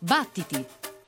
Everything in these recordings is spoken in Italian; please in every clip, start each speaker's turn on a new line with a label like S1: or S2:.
S1: Battiti!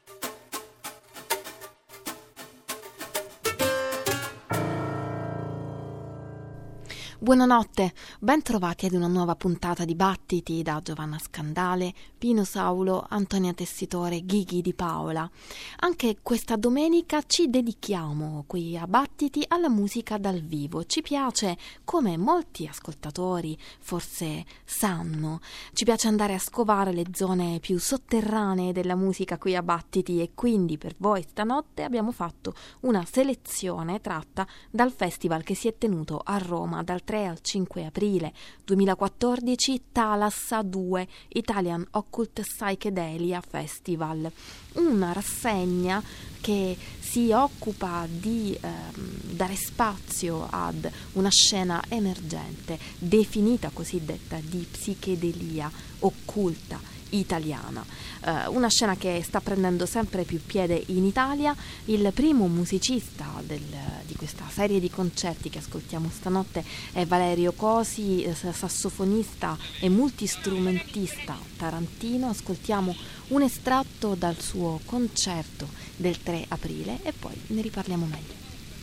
S2: Buonanotte, ben trovati ad una nuova puntata di Battiti da Giovanna Scandale, Pino Saulo, Antonia Tessitore, Ghighi Di Paola. Anche questa domenica ci dedichiamo qui a Battiti alla musica dal vivo. Ci piace, come molti ascoltatori forse sanno, ci piace andare a scovare le zone più sotterranee della musica qui a Battiti e quindi per voi stanotte abbiamo fatto una selezione tratta dal festival che si è tenuto a Roma dal 3 al 5 aprile 2014, Thalassa 2 Italian Occult Psychedelia Festival, una rassegna che si occupa di dare spazio ad una scena emergente definita cosiddetta di psichedelia occulta italiana, una scena che sta prendendo sempre più piede in Italia. Il primo musicista di questa serie di concerti che ascoltiamo stanotte è Valerio Cosi, sassofonista e multistrumentista tarantino. Ascoltiamo un estratto dal suo concerto del 3 aprile e poi ne riparliamo meglio.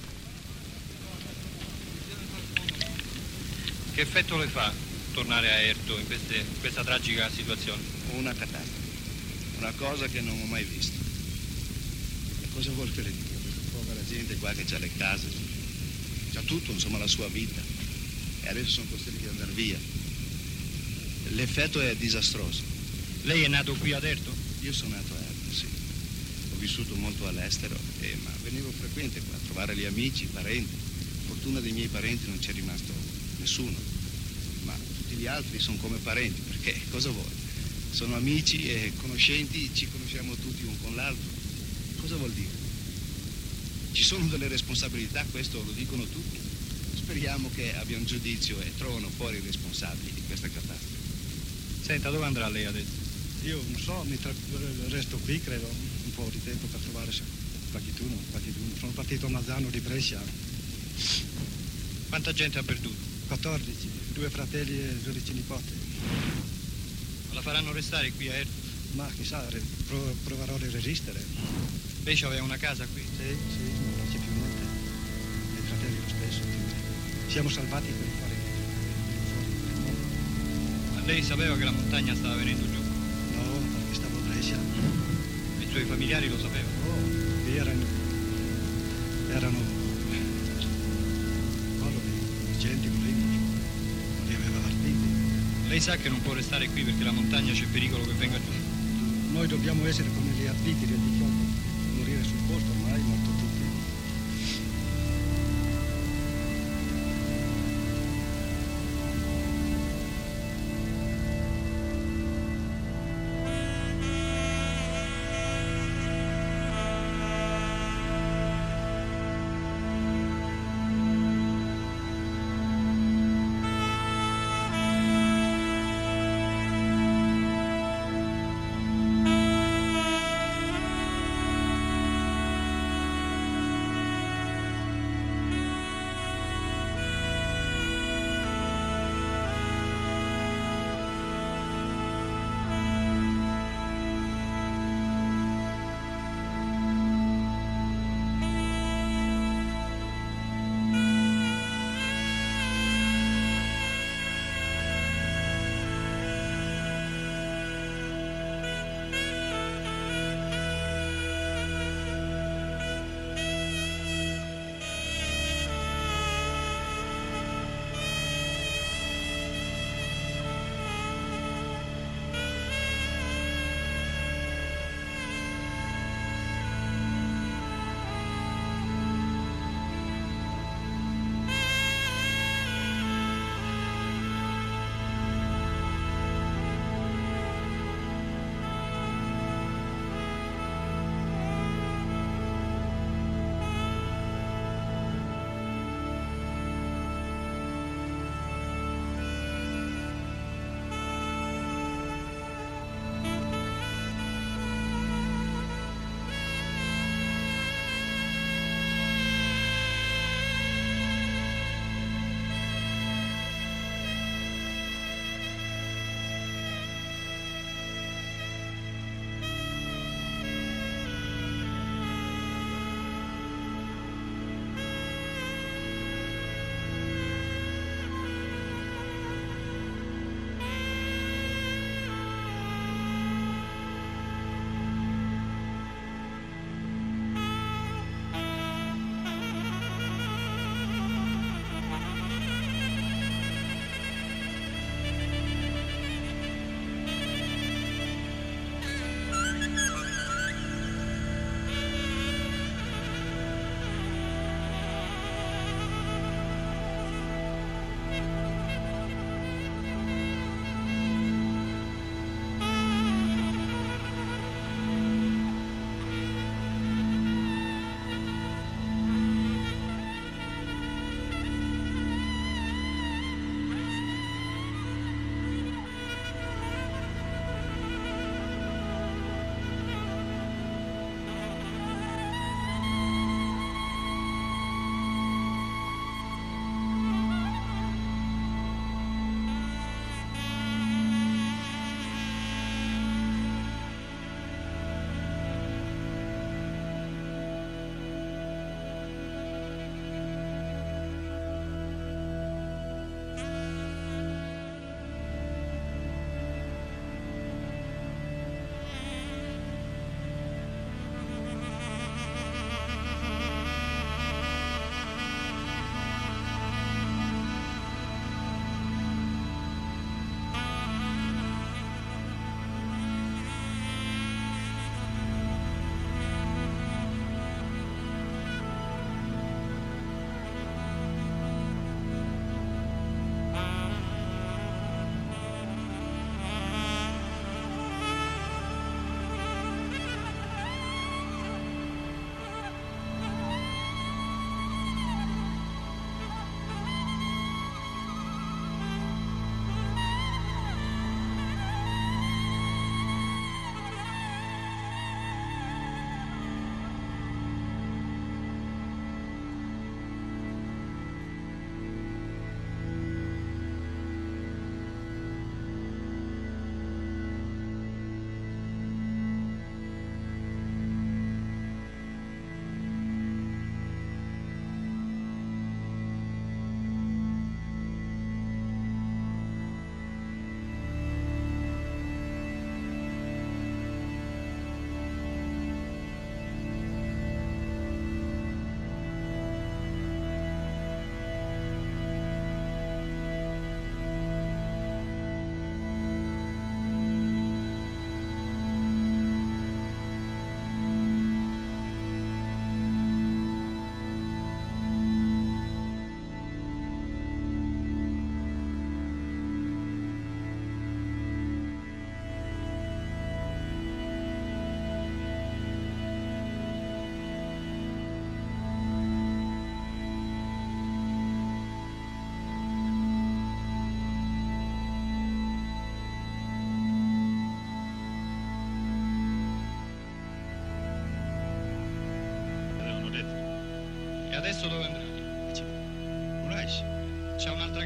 S3: Che effetto le fa tornare a Erto in questa tragica situazione?
S4: Una catastrofe, una cosa che non ho mai visto. E cosa vuol che le dica? Questa povera gente qua che ha le case, c'ha tutto, insomma, la sua vita, e adesso sono costretti ad andare via. L'effetto è disastroso.
S3: Lei è nato qui ad Erto?
S4: Io sono nato a Erto, sì. Ho vissuto molto all'estero, ma venivo frequente qua a trovare gli amici, i parenti. Fortuna dei miei parenti non c'è rimasto nessuno, ma tutti gli altri sono come parenti, perché cosa vuoi? Sono amici e conoscenti, ci conosciamo tutti un con l'altro. Cosa vuol dire? Ci sono delle responsabilità, questo lo dicono tutti. Speriamo che abbiano giudizio e trovano fuori i responsabili di questa catastrofe.
S3: Senta, dove andrà lei adesso?
S5: Io non so, resto qui, credo, un po' di tempo per trovare qualcuno. Sono partito a Mazzano di Brescia.
S3: Quanta gente ha perduto?
S5: 14, 2 fratelli e 12 nipoti.
S3: La faranno restare qui a Erto?
S5: Ma chissà, proverò a resistere.
S3: Lei aveva una casa qui?
S5: Sì, non c'è più niente. I fratelli lo stesso. Siamo salvati per fare fuori.
S3: Ma lei sapeva che la montagna stava venendo giù?
S5: No, perché stavo a Brescia.
S3: E i suoi familiari lo sapevano?
S5: Oh, erano gente così, non li aveva partiti.
S3: Lei sa che non può restare qui perché la montagna c'è pericolo che venga giù?
S5: Noi dobbiamo essere come gli arditi del Diciotti, morire sul posto, ormai morto tutti.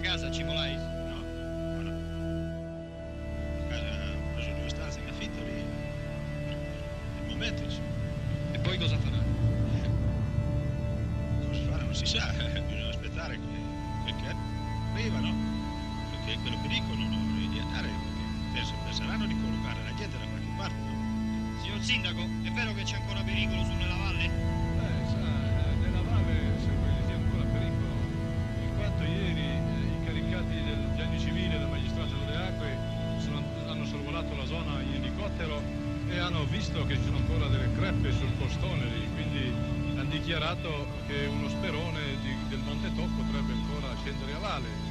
S3: casa a Cimolai?
S1: No, no, no. La casa, ho preso 2 stanze in affitto lì. Il momento, insomma.
S3: E poi cosa farà?
S1: Cosa fare non si sa, bisogna aspettare che arrivano, perché quello che dicono di andare, perché penseranno di collocare la gente da qualche parte, no?
S3: Signor Sindaco, è vero che c'è ancora pericolo su nella valle?
S6: Nella valle sembra che sia ancora pericolo, in quanto ieri i caricati del genio civile del magistrato delle acque hanno sorvolato la zona in elicottero e hanno visto che ci sono ancora delle crepe sul costone lì, quindi hanno dichiarato che uno sperone del Monte Toc potrebbe ancora scendere a valle.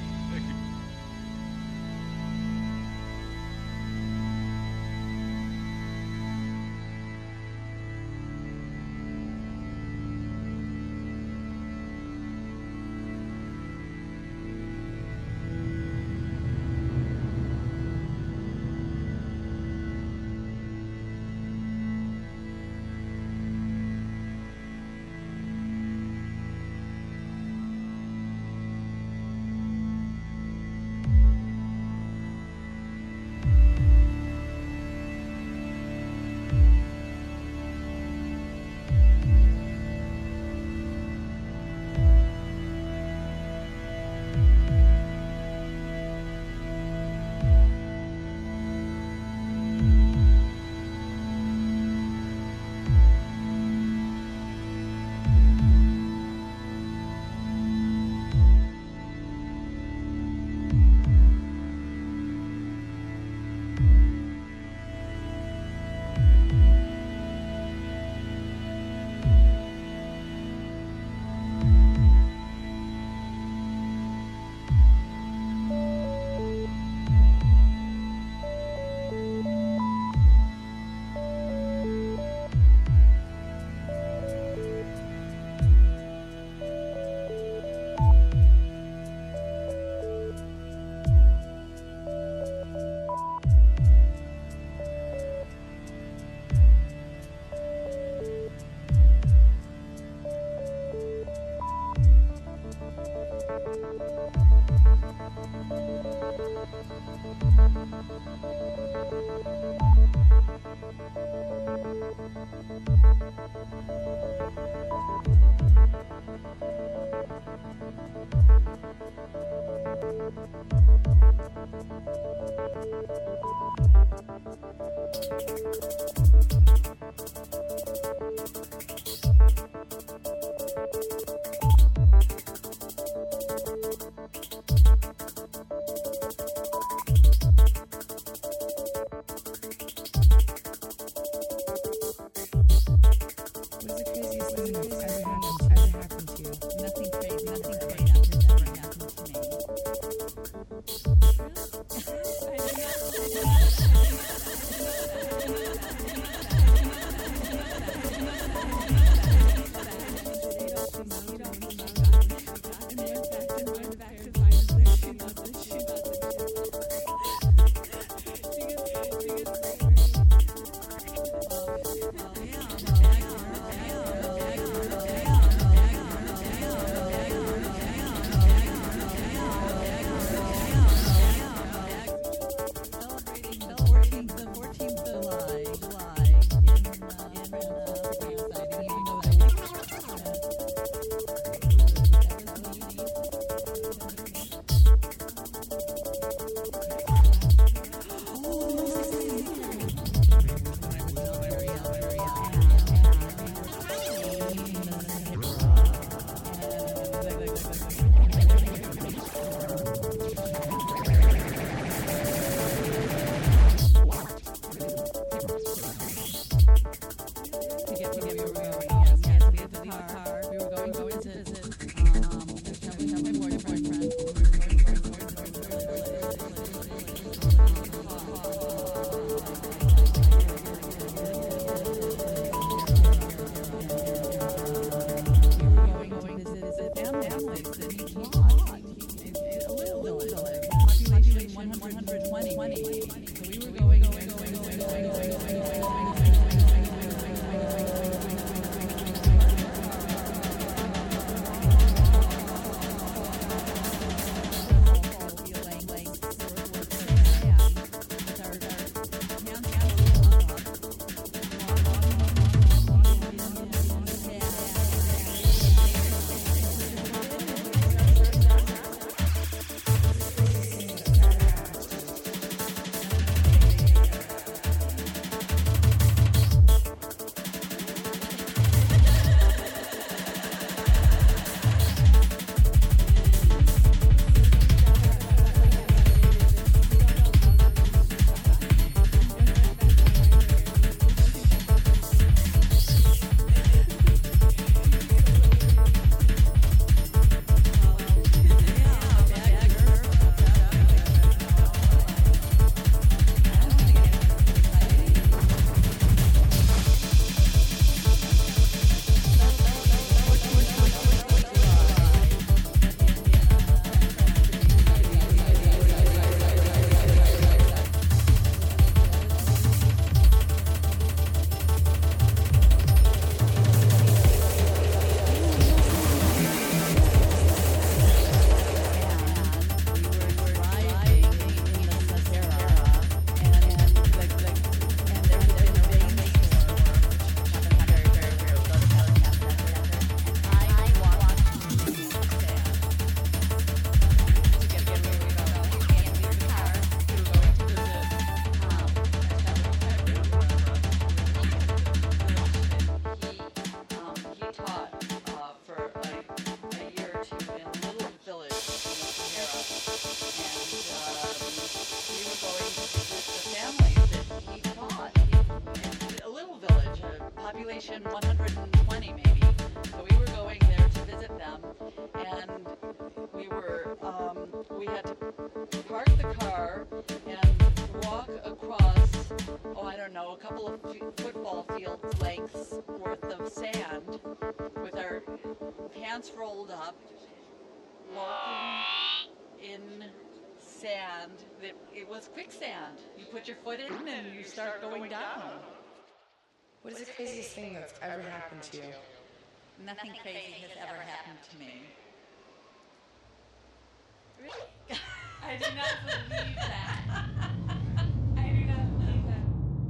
S7: Music had to park the car and walk across, I don't know, a couple of football field lengths worth of sand with our pants rolled up, walking in sand. It was quicksand. You put your foot in and you start going down.
S8: What is the craziest thing that's ever happened to you?
S7: Nothing crazy has ever happened to me. Really? I do not believe that. I do not believe that.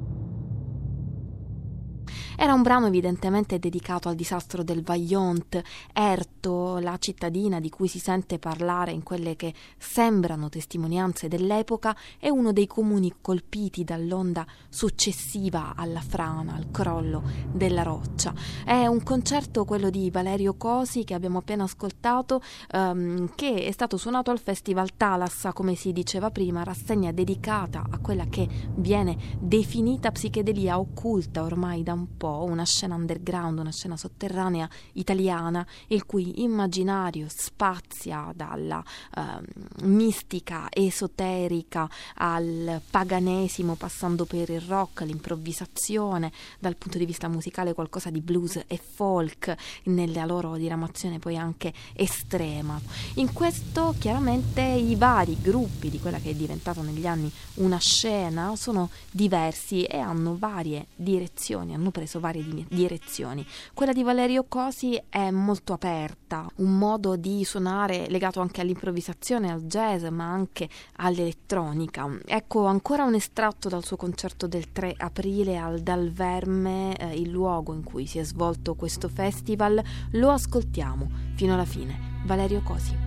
S2: Era un brano evidentemente dedicato al disastro del Vaillant. Erto, la cittadina di cui si sente parlare in quelle che sembrano testimonianze dell'epoca, è uno dei comuni colpiti dall'onda successiva alla frana, al crollo della roccia. È un concerto, quello di Valerio Cosi, che abbiamo appena ascoltato, che è stato suonato al Festival Thalassa, come si diceva prima, rassegna dedicata a quella che viene definita psichedelia occulta ormai da un po', una scena underground, una scena sotterranea italiana, il cui immaginario spazia dalla mistica esoterica al paganesimo, passando per il rock, l'improvvisazione, dal punto di vista musicale qualcosa di blues e folk nella loro diramazione poi anche estrema. In questo chiaramente i vari gruppi di quella che è diventata negli anni una scena sono diversi e hanno varie direzioni, hanno preso varie direzioni. Quella di Valerio Cosi è molto aperta, un modo di suonare legato anche all'improvvisazione, al jazz, ma anche all'elettronica. Ecco ancora un estratto dal suo concerto del 3 aprile al Dal Verme, il luogo in cui si è svolto questo festival. Lo ascoltiamo fino alla fine. Valerio Cosi.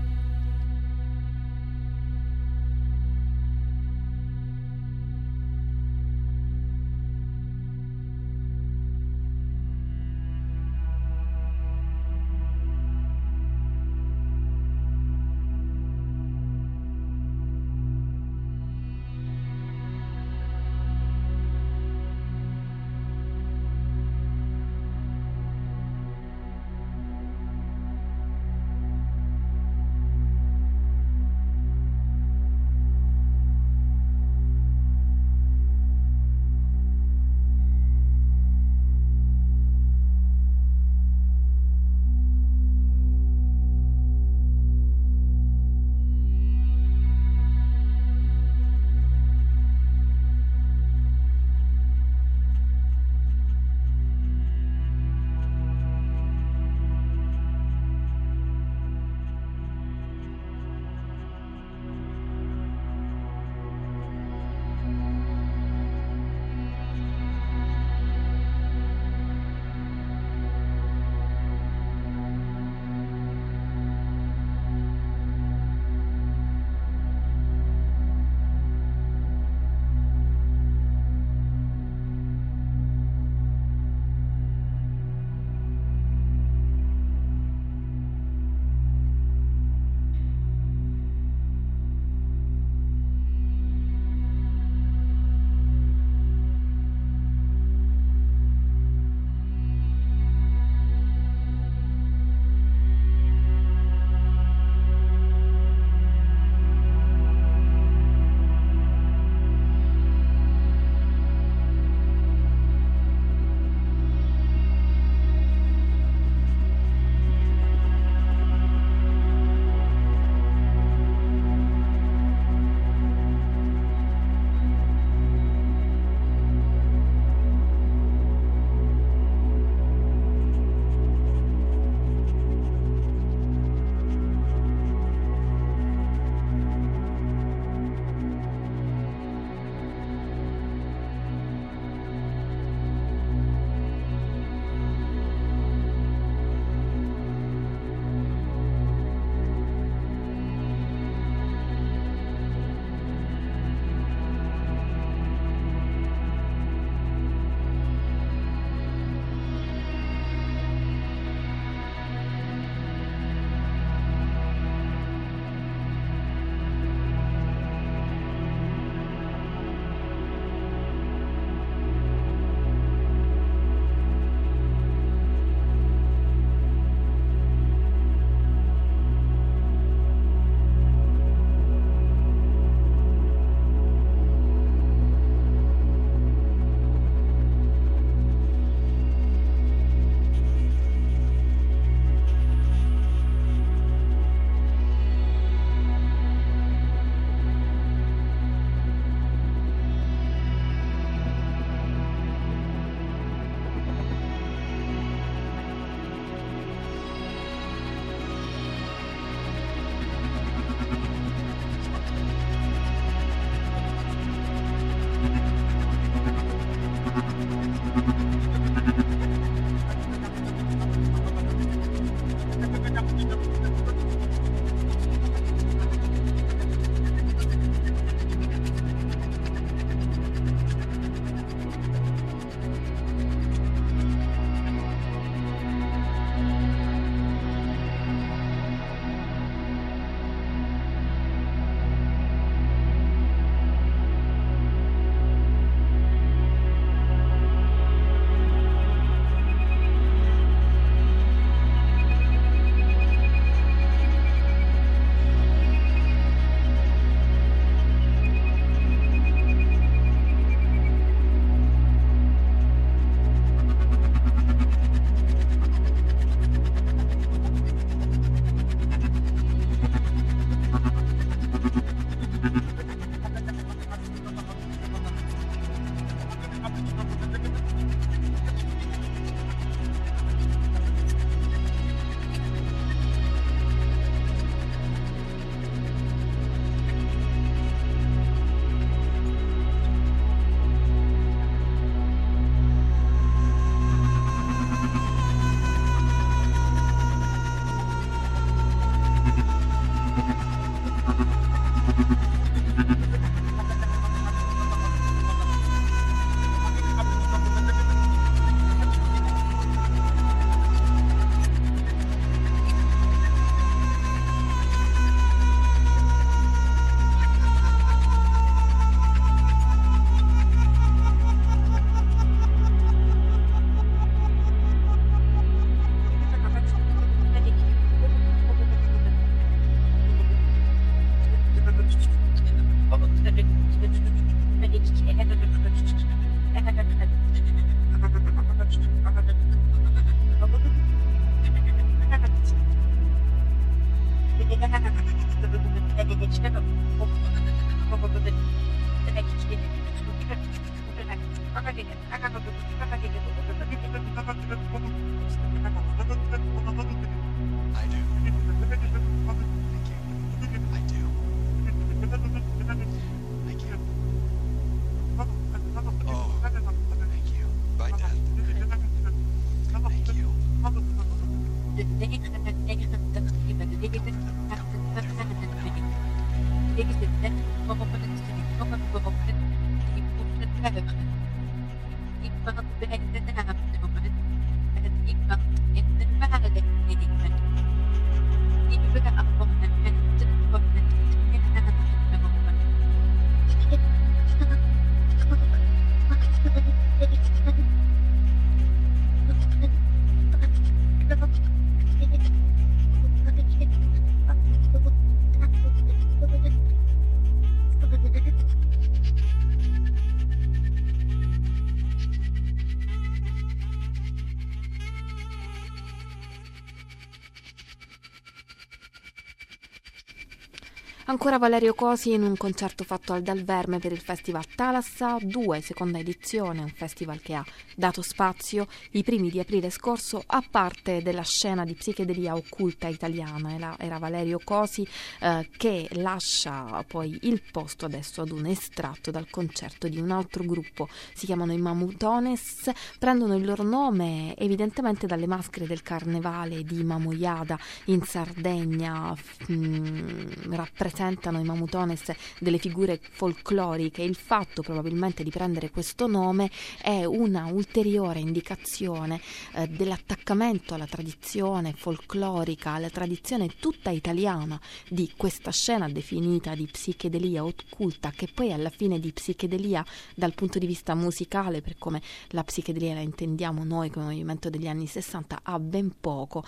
S2: Ancora Valerio Cosi in un concerto fatto al Dal Verme per il Festival Thalassa 2, seconda edizione, un festival che ha dato spazio i primi di aprile scorso a parte della scena di psichedelia occulta italiana. Era Valerio Cosi che lascia poi il posto adesso ad un estratto dal concerto di un altro gruppo, si chiamano i Mamutones, prendono il loro nome evidentemente dalle maschere del carnevale di Mamoiada in Sardegna, rappresentano i Mamutones delle figure folcloriche. Il fatto probabilmente di prendere questo nome è una ulteriore indicazione dell'attaccamento alla tradizione folclorica, alla tradizione tutta italiana di questa scena definita di psichedelia occulta, che poi alla fine di psichedelia dal punto di vista musicale, per come la psichedelia la intendiamo noi come movimento degli anni 60, ha ben poco,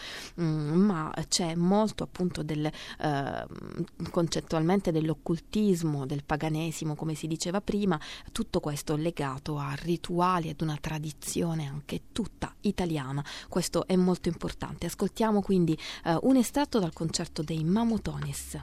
S2: ma c'è molto appunto del concettualmente dell'occultismo, del paganesimo, come si diceva prima, tutto questo legato a rituali, ad una tradizione anche tutta italiana. Questo è molto importante. Ascoltiamo quindi un estratto dal concerto dei Mamutones.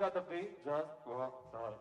S9: got the beat just for us.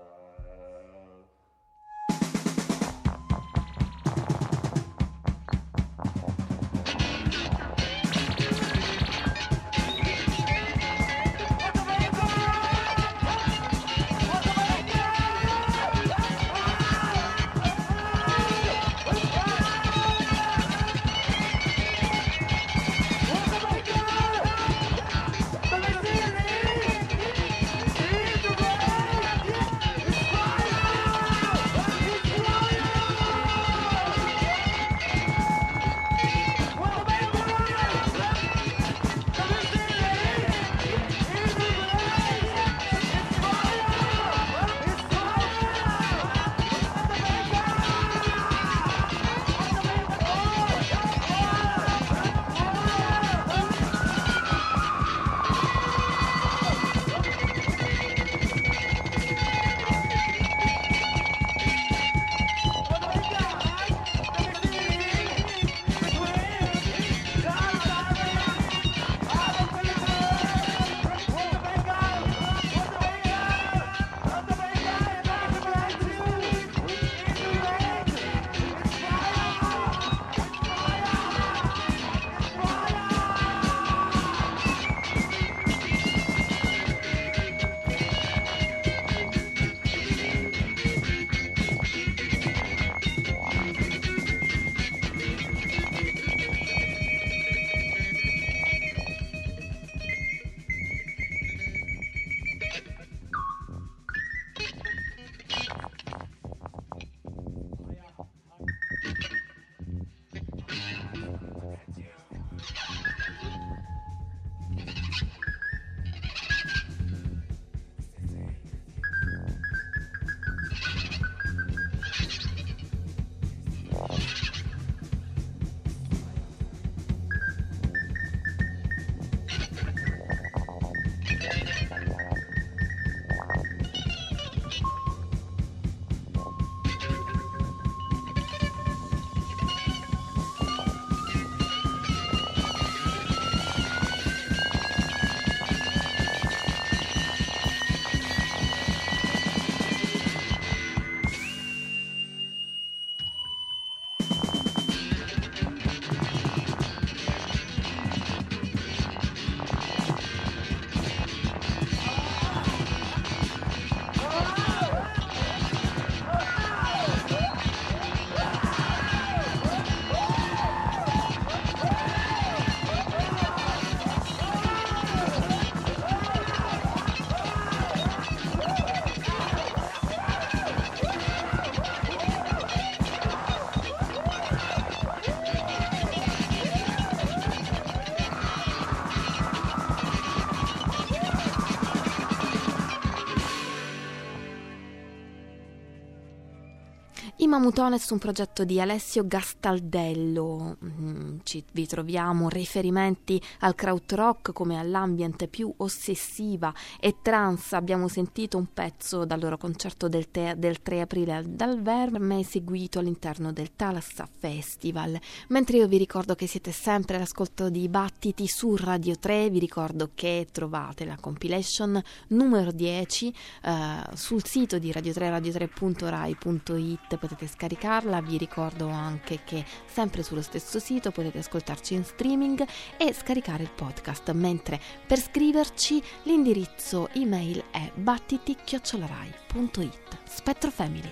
S2: I Mamutones, un progetto di Alessio Gastaldello. Vi troviamo riferimenti al krautrock come all'ambient più ossessiva e trance. Abbiamo sentito un pezzo dal loro concerto del 3 aprile dal Verme, eseguito all'interno del Thalassa Festival. Mentre io vi ricordo che siete sempre all'ascolto di Battiti su Radio 3, vi ricordo che trovate la compilation numero 10 sul sito di Radio 3, radio3.rai.it, potete scaricarla. Vi ricordo anche che sempre sullo stesso sito potete ascoltarci in streaming e scaricare il podcast, mentre per scriverci l'indirizzo email è battiti@rai.it. Spettro Family.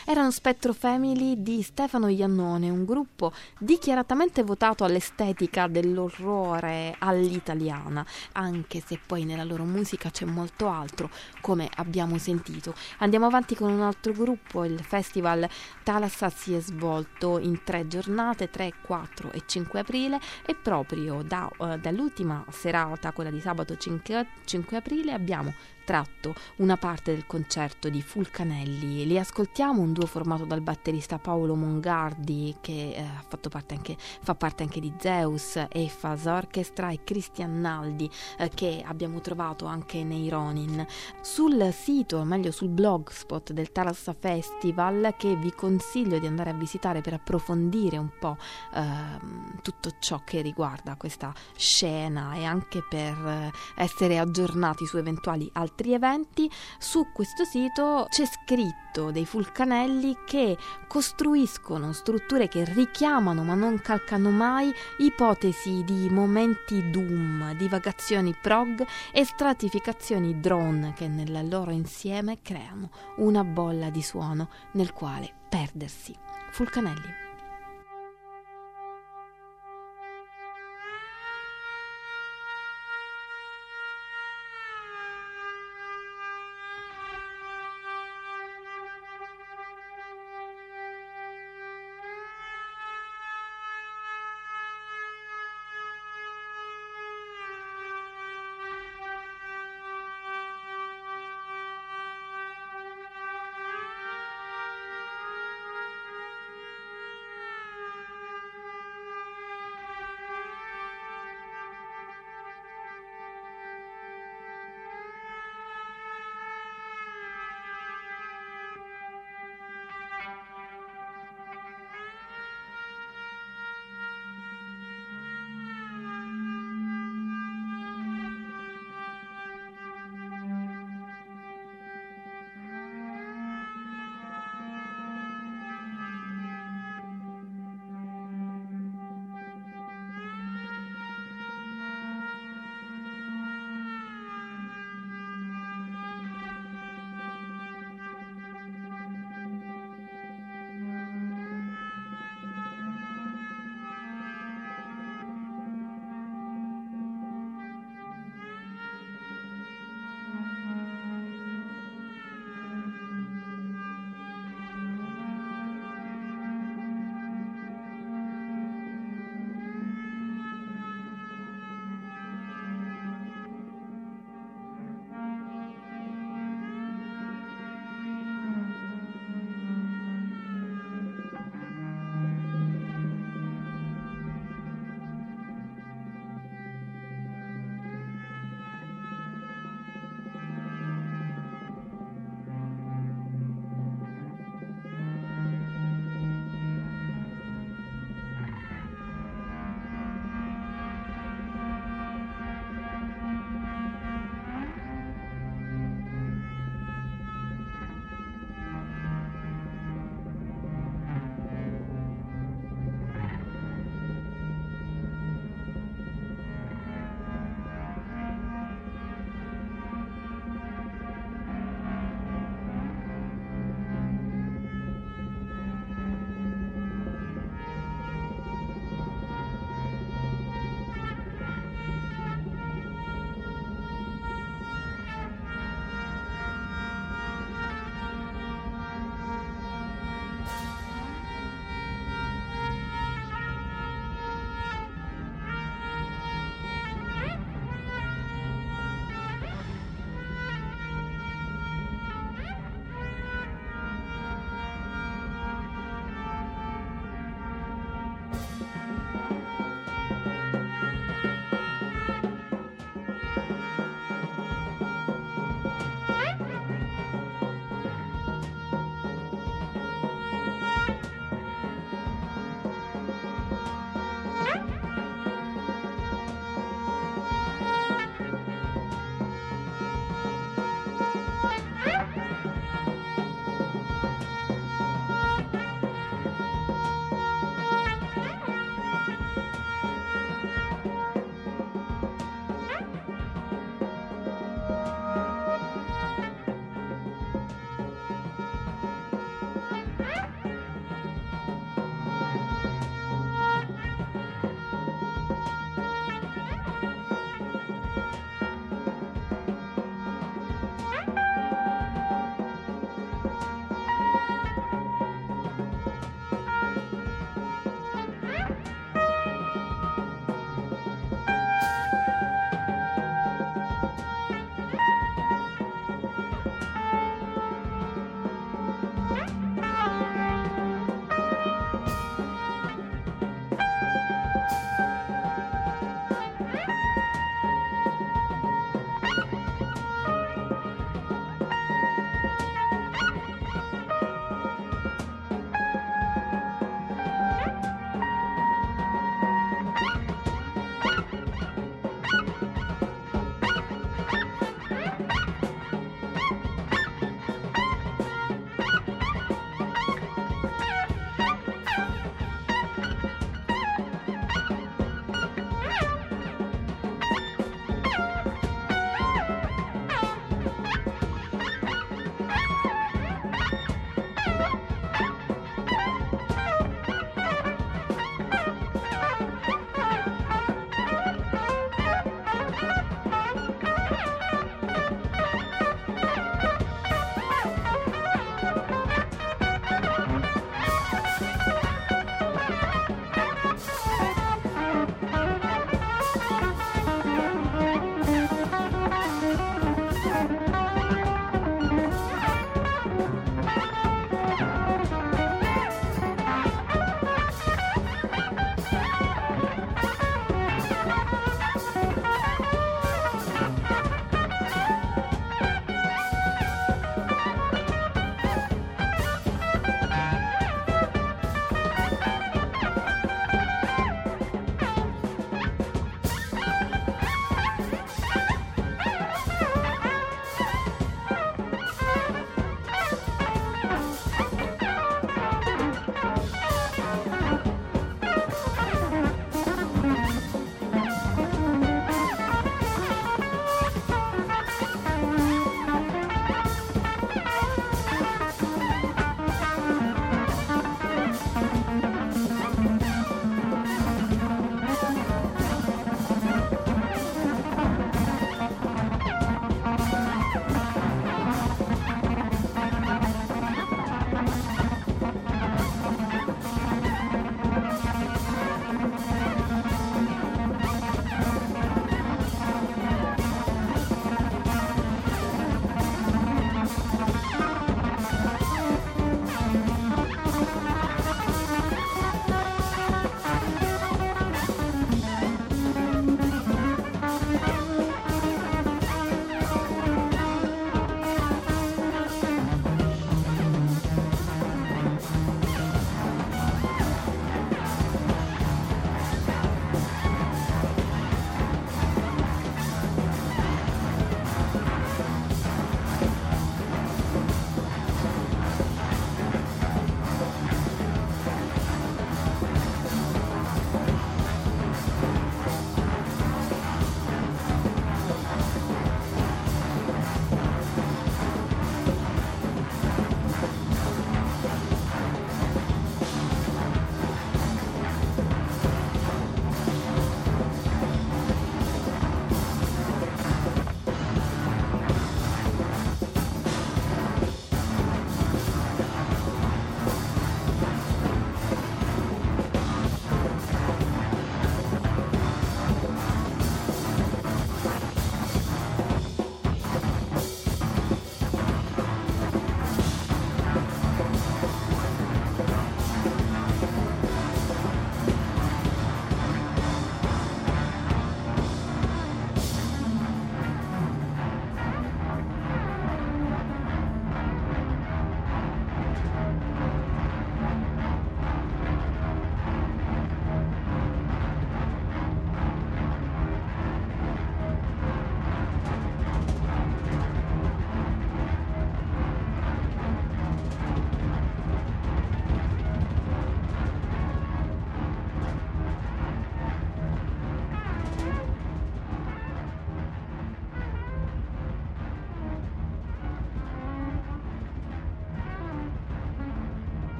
S2: Erano Spettro Family di Stefano Iannone, un gruppo dichiaratamente votato all'estetica dell'orrore all'italiana, anche se poi nella loro musica c'è molto altro, come abbiamo sentito. Andiamo avanti con un altro gruppo. Il festival Thalassa si è svolto in 3 giornate, 3, 4 e 5 aprile, e proprio dall'ultima serata, quella di sabato 5 aprile, abbiamo tratto una parte del concerto di Fulcanelli. Li ascoltiamo, un duo formato dal batterista Paolo Mongardi, che fa parte anche di Zeus, Eiffaz Orchestra, e Christian Naldi, che abbiamo trovato anche nei Ronin. Sul sito, o meglio sul blogspot del Thalassa Festival, che vi consiglio di andare a visitare per approfondire un po' tutto ciò che riguarda questa scena e anche per essere aggiornati su eventuali altri eventi, su questo sito c'è scritto dei Fulcanelli che costruiscono strutture che richiamano ma non calcano mai ipotesi di momenti doom, divagazioni prog e stratificazioni drone che nel loro insieme creano una bolla di suono nel quale perdersi. Fulcanelli.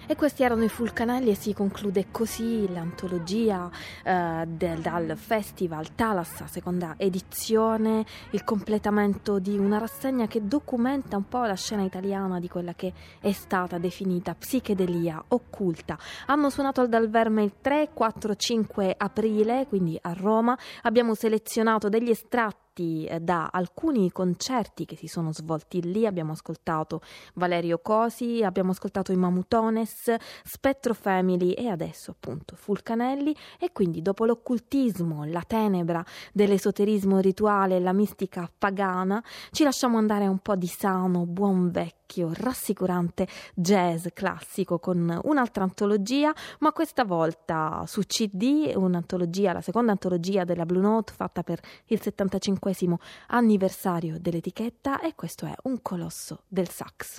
S2: E questi erano i Fulcanelli e si conclude così l'antologia dal Festival Thalassa, seconda edizione, il completamento di una rassegna che documenta un po' la scena italiana di quella che è stata definita psichedelia occulta. Hanno suonato al Dal Verme il 3, 4, 5 aprile, quindi a Roma. Abbiamo selezionato degli estratti da alcuni concerti che si sono svolti lì. Abbiamo ascoltato Valerio Cosi, abbiamo ascoltato i Mamutones, Spettro Family e adesso appunto Fulcanelli. E quindi dopo l'occultismo, la tenebra dell'esoterismo rituale e la mistica pagana, ci lasciamo andare a un po' di sano, buon vecchio, rassicurante jazz classico con un'altra antologia, ma questa volta su CD, un'antologia, la seconda antologia della Blue Note fatta per il 75esimo anniversario dell'etichetta, e questo è Un colosso del sax.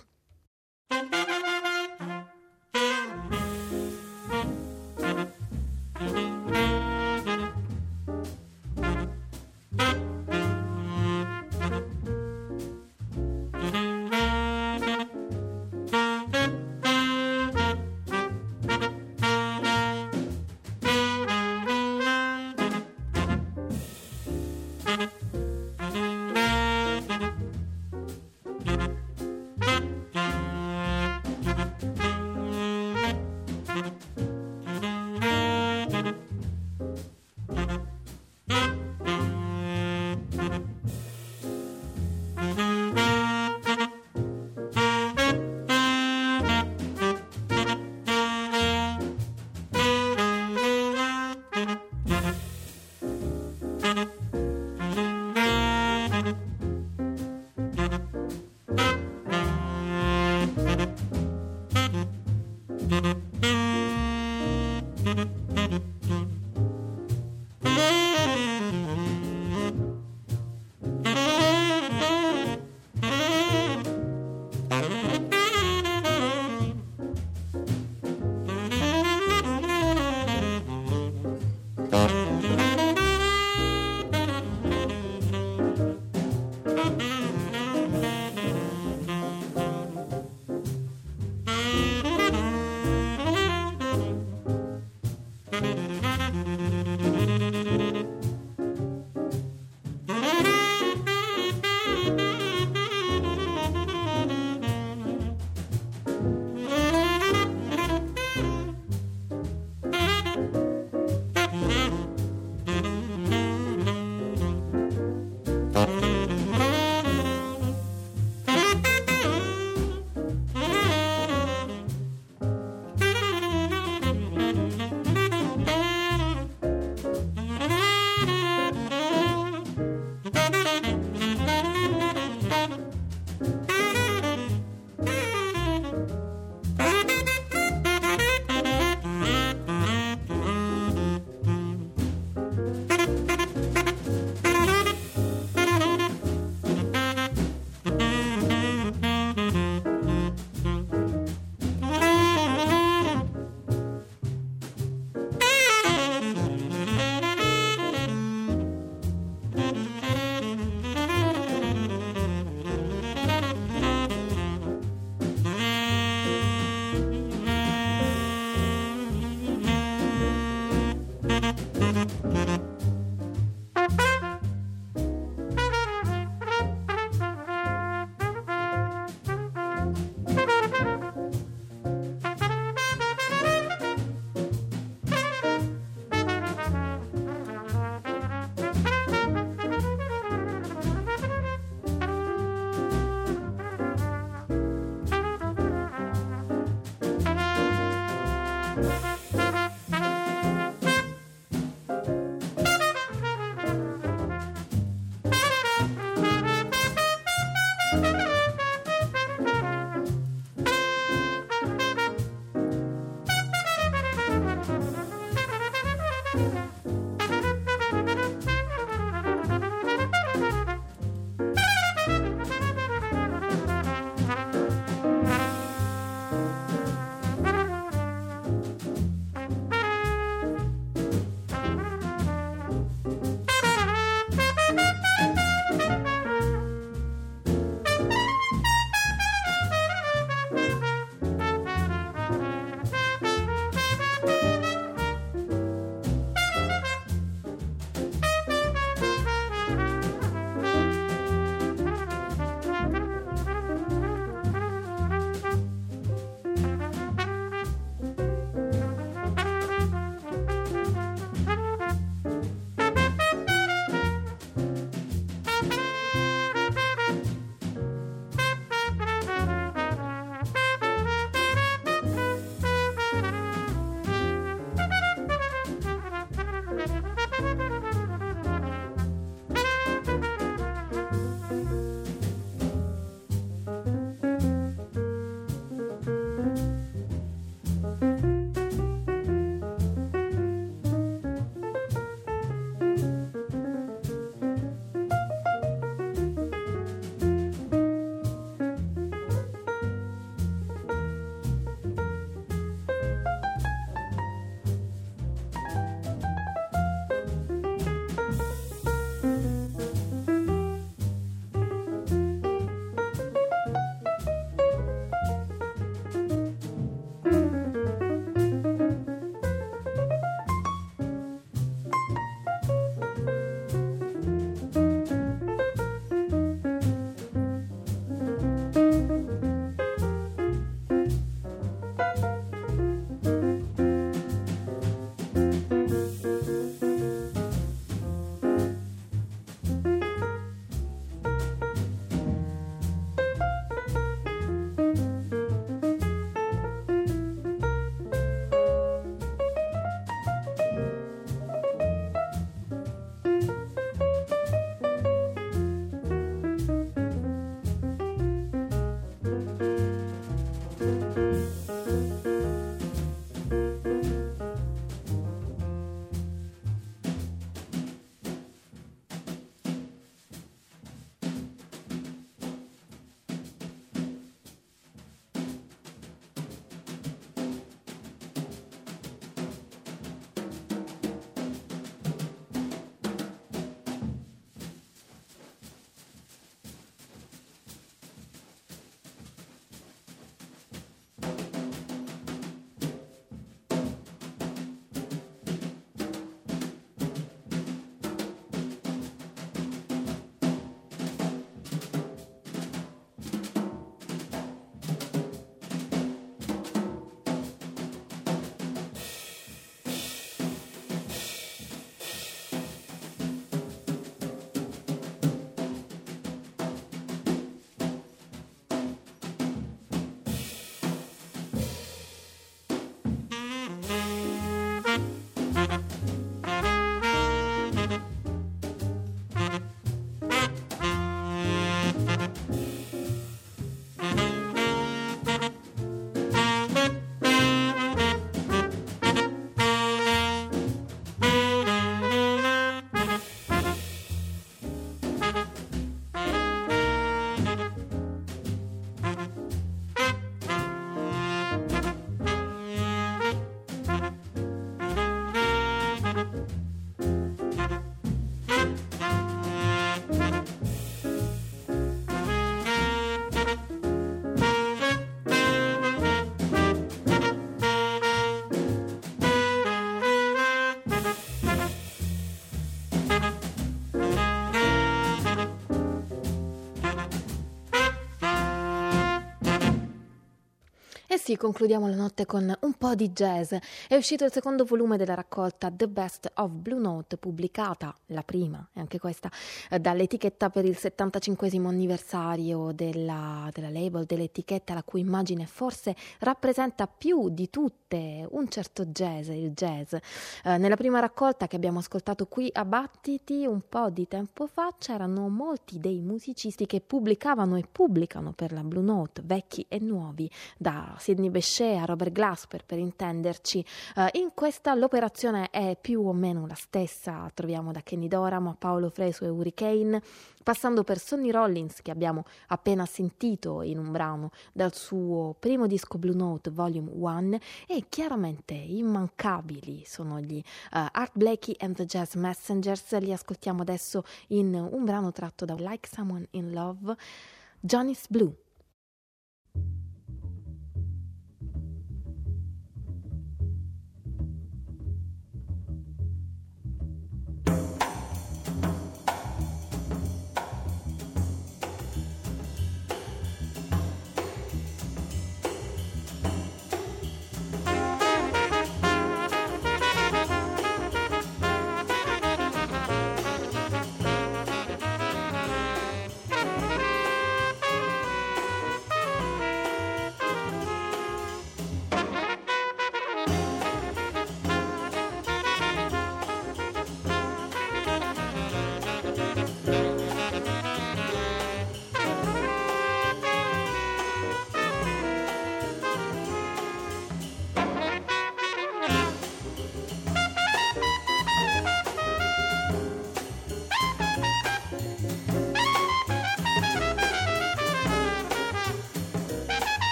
S2: sì, concludiamo la notte con un po' di jazz. È uscito il secondo volume della raccolta The Best of Blue Note, pubblicata, la prima, e anche questa, dall'etichetta per il 75esimo anniversario della label, dell'etichetta la cui immagine forse rappresenta più di tutte un certo jazz, il jazz. Nella prima raccolta che abbiamo ascoltato qui a Battiti un po' di tempo fa c'erano molti dei musicisti che pubblicavano e pubblicano per la Blue Note, vecchi e nuovi, da Sidney Bechet a Robert Glasper per intenderci. In questa l'operazione è più o meno la stessa, troviamo da Kenny Dorham a Paolo Fresu e Hurricane, passando per Sonny Rollins che abbiamo appena sentito in un brano dal suo primo disco Blue Note Volume 1, e chiaramente immancabili sono gli Art Blakey and the Jazz Messengers. Li ascoltiamo adesso in un brano tratto da Like Someone in Love, Johnny's Blue.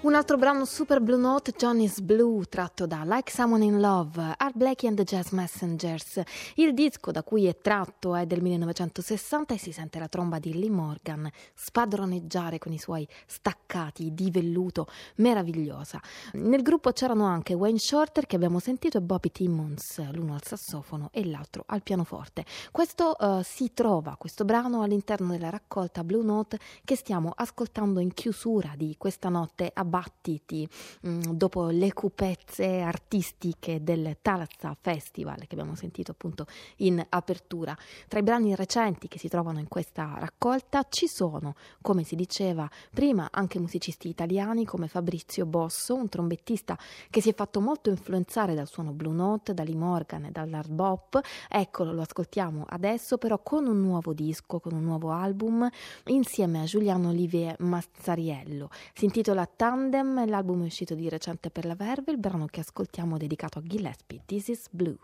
S2: Un altro brano super Blue Note, Johnny's Blue, tratto da Like Someone in Love, Art Blakey and the Jazz Messengers. Il disco da cui è tratto è del 1960 e si sente la tromba di Lee Morgan spadroneggiare con i suoi staccati di velluto, meravigliosa. Nel gruppo c'erano anche Wayne Shorter, che abbiamo sentito, e Bobby Timmons, l'uno al sassofono e l'altro al pianoforte. Questo brano all'interno della raccolta Blue Note che stiamo ascoltando in chiusura di questa notte a battiti, dopo le cupezze artistiche del Talazza Festival che abbiamo sentito appunto in apertura. Tra i brani recenti che si trovano in questa raccolta ci sono, come si diceva prima, anche musicisti italiani come Fabrizio Bosso, un trombettista che si è fatto molto influenzare dal suono Blue Note, da Lee Morgan e dall'hard bop. Eccolo, lo ascoltiamo adesso però con un nuovo disco, con un nuovo album, insieme a Giuliano Olivier Mazzariello. Si intitola Tandem, l'album è uscito di recente per la Verve. Il brano che ascoltiamo è dedicato a Gillespie, This is Blue.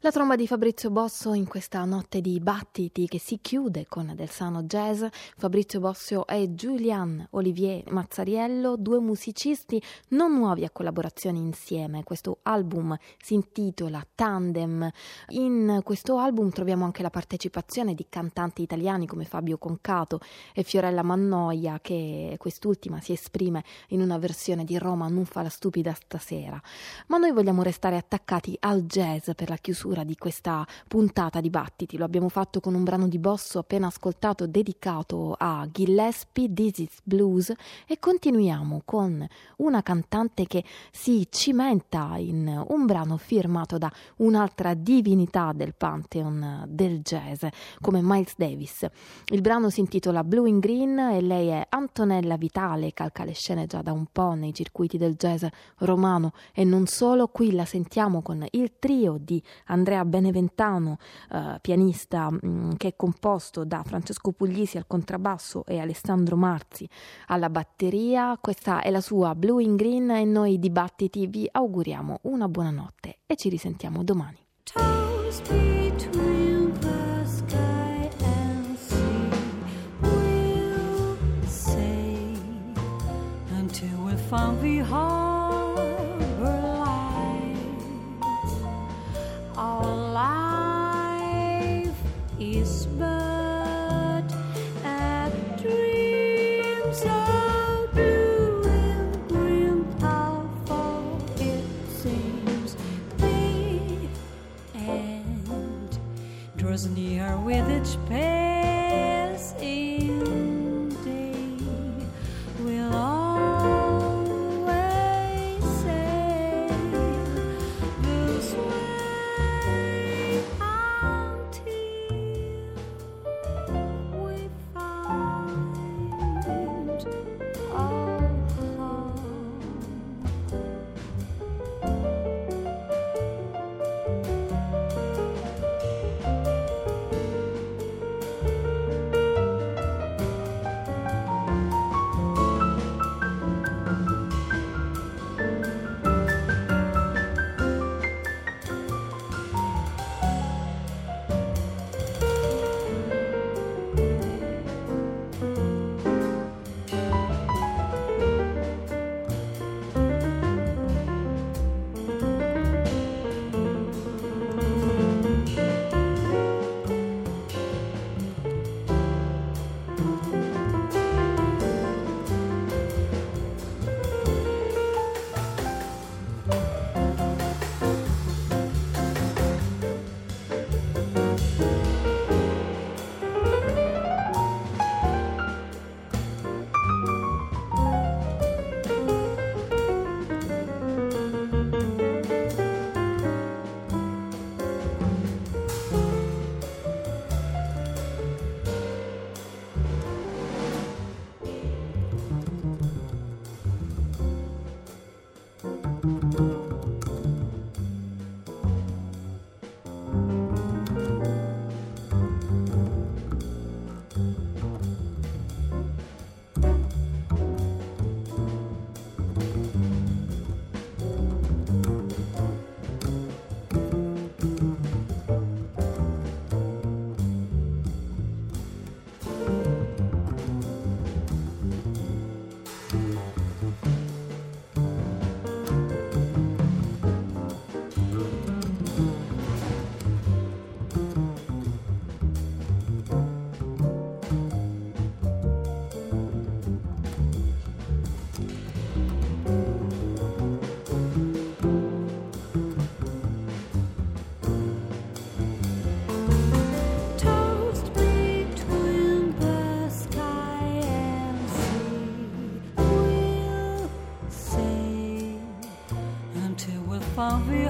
S2: La tromba di Fabrizio Bosso in questa notte di battiti che si chiude con Del Sano Jazz. Fabrizio Bosso e Julian Olivier Mazzariello, due musicisti non nuovi a collaborazioni insieme. Questo album si intitola Tandem. In questo album troviamo anche la partecipazione di cantanti italiani come Fabio Concato e Fiorella Mannoia, che quest'ultima si esprime in una versione di Roma non fa la stupida stasera. Ma noi vogliamo restare attaccati al jazz per la chiusura di questa puntata di Battiti. Lo abbiamo fatto con un brano di Bosso appena ascoltato dedicato a Gillespie, This is Blues, e continuiamo con una cantante che si cimenta in un brano firmato da un'altra divinità del pantheon del jazz come Miles Davis. Il brano si intitola Blue in Green e lei è Antonella Vitale, calca le scene già da un po' nei circuiti del jazz romano e non solo. Qui la sentiamo con il trio di Andrea Beneventano, pianista, che è composto da Francesco Puglisi al contrabbasso e Alessandro Marzi alla batteria. Questa è la sua Blue in Green e noi di Battiti vi auguriamo una buona notte e ci risentiamo domani.
S10: Toes between the sky and sea, we'll say until we found the harbor lights. Our life is but a dream so blue and green, how far it seems big and draws near with each passing day. We'll always sail this way until we find our home. Found the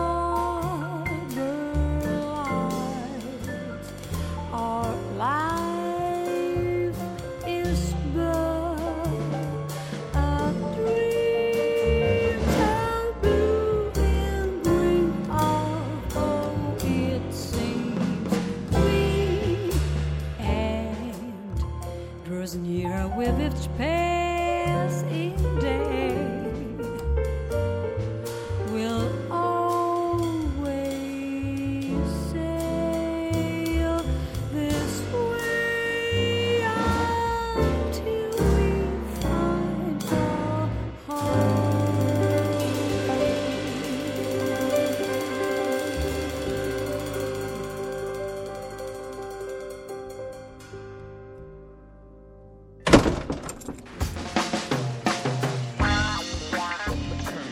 S10: harbor lights. Our life is but a dream, so blue and green, although it seems green, and draws nearer with each passing day. We'll always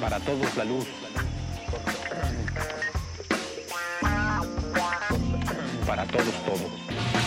S11: Para todos la luz. Para todos todo.